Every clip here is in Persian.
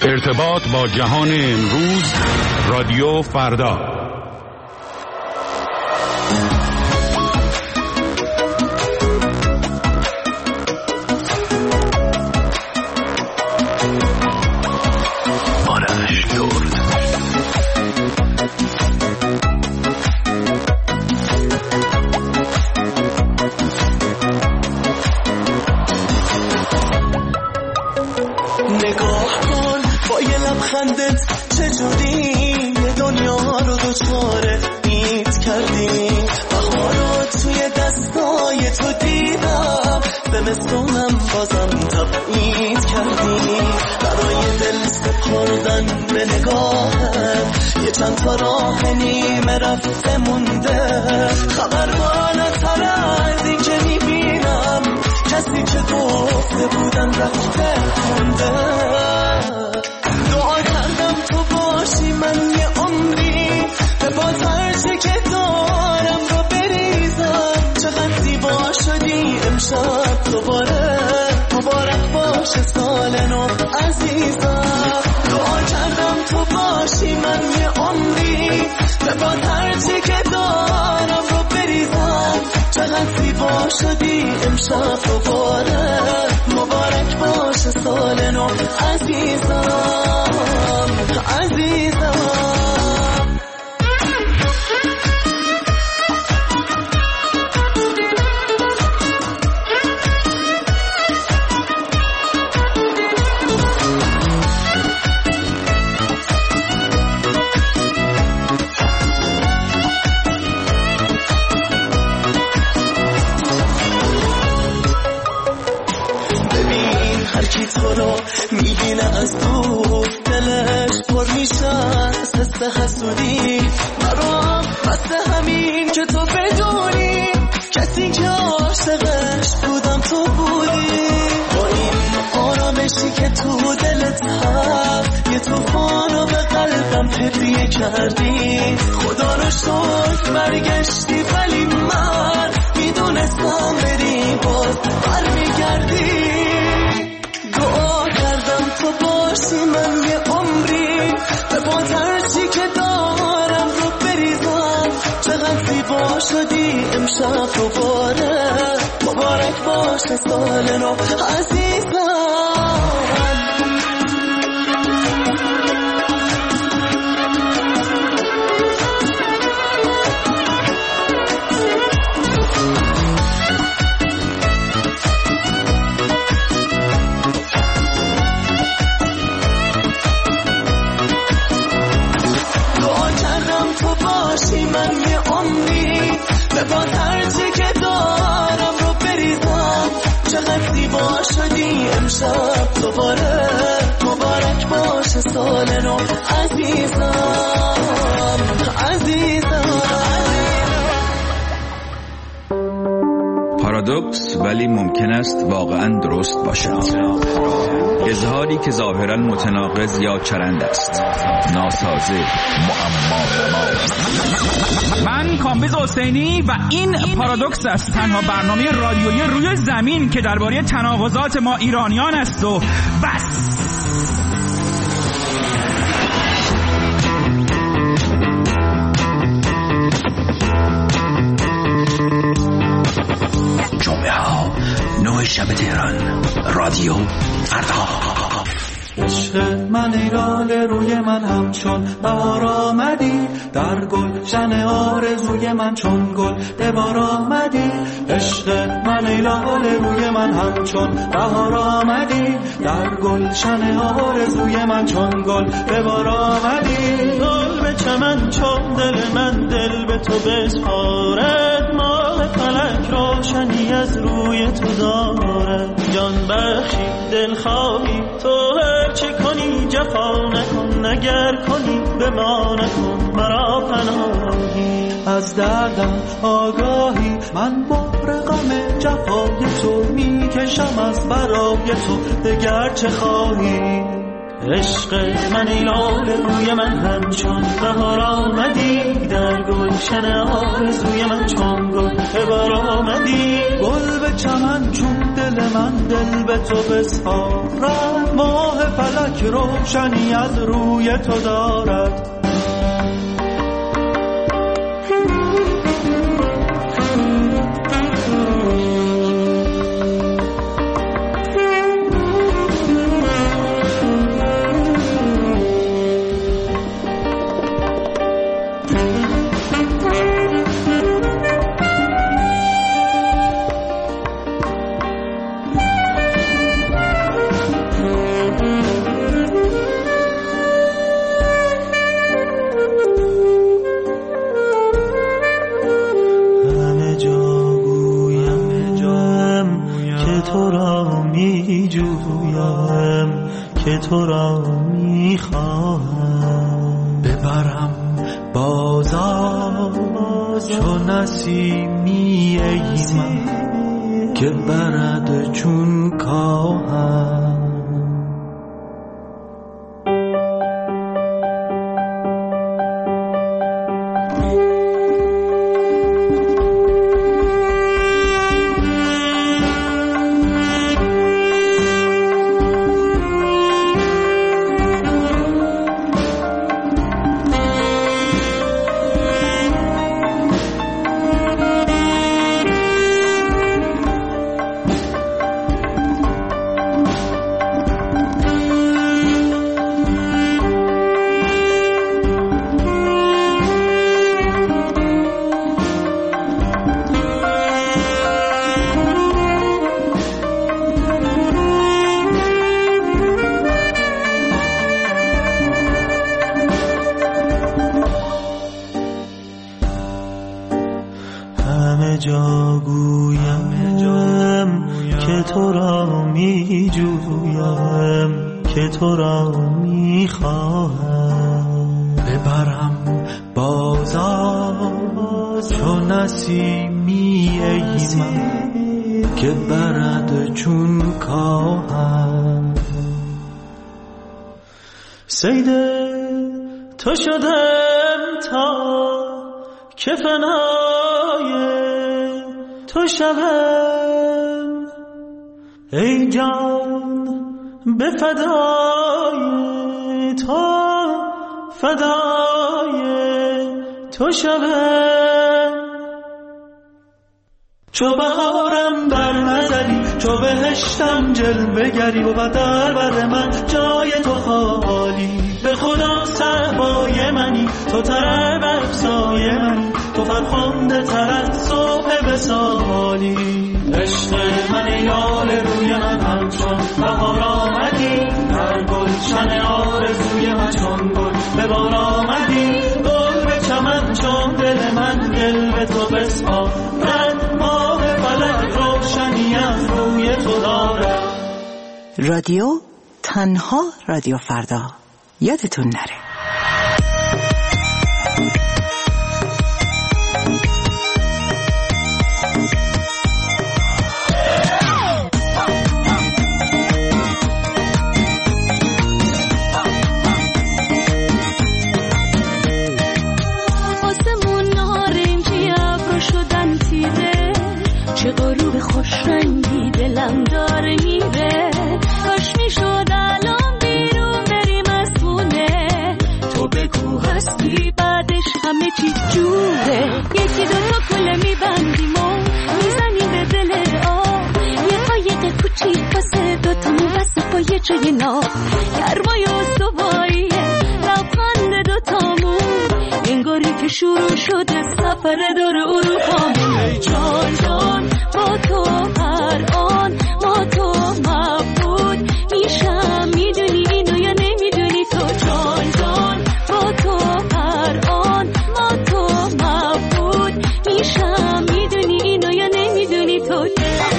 ارتباط با جهان امروز، رادیو فردا. خندت چجوری یه دنیا رو دوچاره ایت کردی، بهارو توی دستای تو دیدم، زمستونم بازم تبعید کردی، برای دل سپردن به نگاهت یه چند تا راه نیمه رفته مونده، خبر بالاتر از این که میبینم کسی که گفته بودن رفته مونده. من یه عمری به باز هرچه که دارم رو بریزم، چقدر زیبا شدی امشب دوباره، مبارک باشه سال نو عزیزم، دعا کردم تو باشی. من یه عمری به باز هرچه که دارم رو بریزم، چقدر زیبا شدی امشب دوباره، مبارک باشه سال نو عزیزم عزیزم. ببین هر کی تو رو میبینه از دور دلش پر میشه حس حسودی، برام بس همین که تو بدونی کسی که عاشقش بودم تو بودی، با این آرامشی که تو دلت هست یه طوفانو به قلبم هدیه کردی، خدا رو شکر برگشتی ولی من میدونستم بری باز برمیگردی، دعا کردم تو باشی. من یه عمری به باز هرچی که دارم رو بریزم، چقدر زیبا شدی امشب دوباره، مبارک باشه سال نو عزیزم. من یه عمری به باز هرچی که دارم رو بریزم، چقدر زیبا شدی امشب دوباره، مبارک باشه سال نو عزیزم عزیزم. پارادوکس ولی ممکن است واقعا درست باشد. اظهاری که ظاهرا متناقض یا چرند است، ناسازه، معما. من کامبیز حسینی و این پارادوکس است، تنها برنامه رادیویی روی زمین که درباره تناقضات ما ایرانیان است و بس. جمعه ها 9 شب تهران، رادیو فردا. عشق من ای لاله روی من همچون بهار آمدی، در گلشن آرزوی من چون گل به بار آمدی، عشق من ای لاله روی من همچون بهار آمدی، در گلشن آرزوی من چون گل به بار آمدی، گل به چمن چون دل من دل به تو بسپارد، ماه فلک روشنی از روی تو دارد، جان بخشی دل خواهی تو چه کنی جفا نکن، نگر کنی به ما نکن مرا پناهی، از دردم آگاهی من بار غم جفای تو میکشم از برای تو دگر چه خواهی، عشق من ای لاله روی من همچون بهار آمدی، در گلشن آرزوی من چون گل به بار آمدی، گل به چمن چون دل من دل به تو بسپارد، ماه فلک روشنی از روی تو دارد. تو را میخواهم ببرم بازار چون نسیمی ای من که برد چون کاهم. تو را میخواهم ببرم بازار چون نسیمی ای من که برد چون کاهم. صید تو شدم تا که فنای تو شوم ای جان به فدای تو شوم. چو بهارم بر نظری چو بهشتم جلوه گری و در بر من جای تو خالی. به خدا صحبای منی تو تر بفسای منی تو فرخنده تر از صبح وصالی. عشق من یال روی من همچون بهار آمدی در گلشن آرزوی من چون گل به بار آمدی. گل به چمن چون دل من دل به تو بسپارد ماه فلک روشنی از روی تو دارد. رادیو تنها رادیو فردا یادتون نره. چه غروب خوش رنگی دلم داره میره. کاش میشد الان بیرون بریم از خونه. تو بگو هستی بعدش همه چی جوره. یکی دوتا کله میبندیم و میزنیم به دل آب. یه قایق کوچیک واسه دوتامون واسه پای جای ناب. گرمای استواییه لبخند دوتامون انگاری که شروع شده سفر دور اروپامون. ای جان جان با تو هر آن ما تو مبود میشم. میدونی اینو یا نمیدونی تو جان جان با تو هر آن ما تو مبود میشم. میدونی اینو یا نمیدونی تو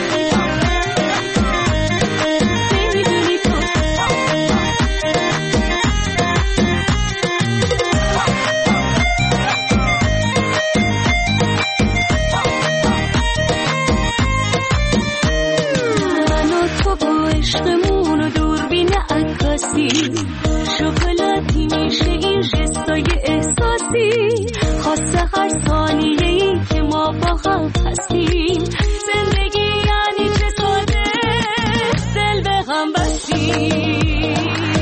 شکلاتی میشه این جستای احساسی. خواسته هر ثانیه‌ای که ما با هم هستیم. زندگی یعنی چه ساده دل به غم بستیم.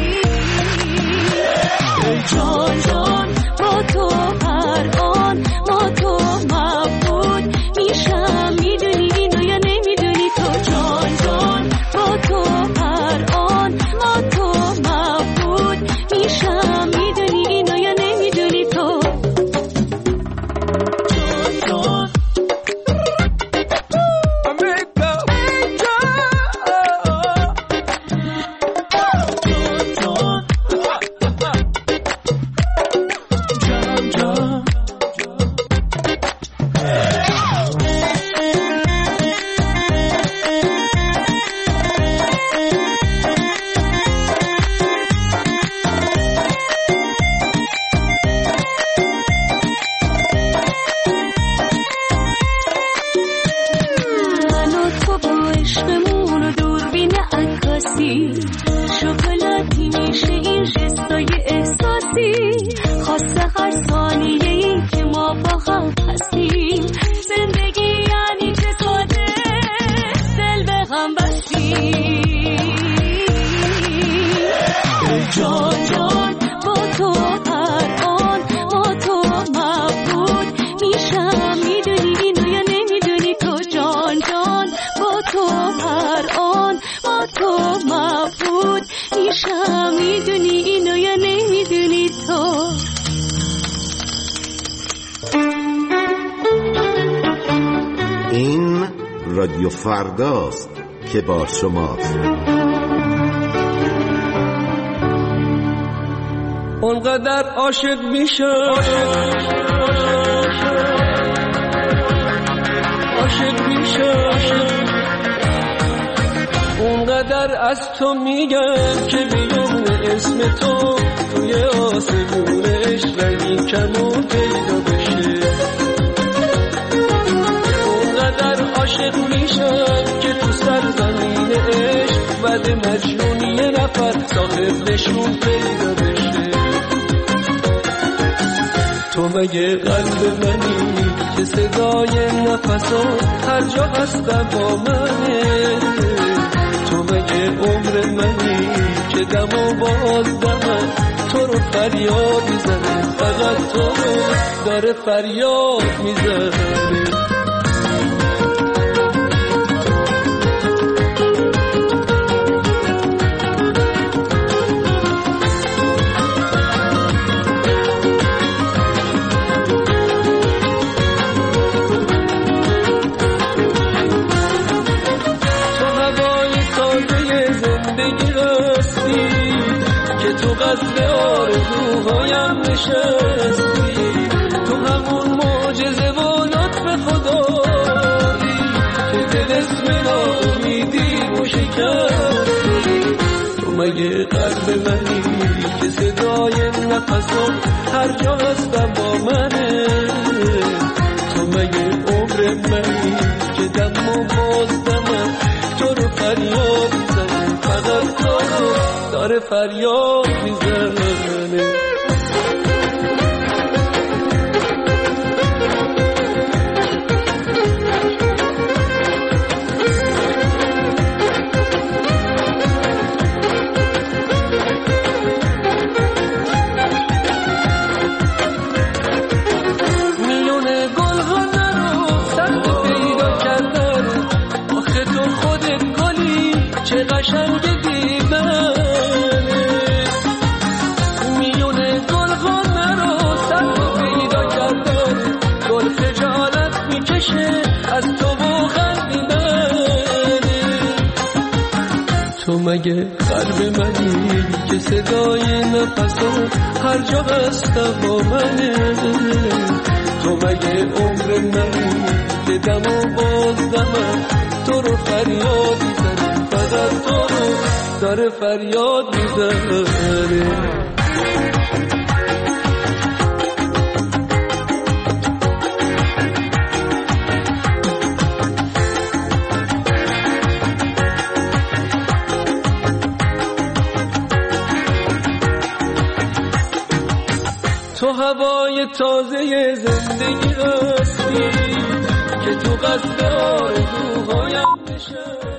چی میشه این جستای احساسی خاصه هر ثانیه‌ای که ما با هم هستیم زندگی یعنی چه ساده دل به غم بستیم جان جان با تو هر آن با تو مبهوت میشم میدونی اینو یا نمیدونی تو جان جان با تو هر آن با تو مبهوت میشم میدونی اینو یا نمیدونی تو این رادیو فرداست که با شماست. اونقدر عاشق میشم اونقدر از تو میگم که بیام اسم تو توی آسمونش رنگی کمون پیدا بشه اونقدر عاشق میشم که تو سرزمین عشق بعد مجنون یه نفر صاحب نشون پیدا بشه تو مگه قلب منی که صدای نفسات هر جا هستم با منه تو مگه عمر منی که دم و باز دمم تو رو فریاد میزنه فقط تو رو داره فریاد میزنه قصد آرزوهایم نشستی تو همون معجزه و لطف خدایی که دل اسم ناامیدی و شکستی تو مگه قلب منی که صدای نفسم هر جا هستم با منه تو مگه عمر منی که دم و باز دمم تو رو فریاد میزنه فقط تو رو داره فریاد میزنه میونه گل‌ها رو سخت پیدا کردن آخه تو خودت گلی چه قشنگ دیدن از تو و خندیدن تو مگه قلب منی که صدای نفسم هر جا هستم با منه تو مگه عمر منی که دم و باز دمم تو رو فریاد میزنه فقط تو رو داره فریاد میزنه تو هوای تازه زندگی هستی که تو قصد آرزوهایم نشستی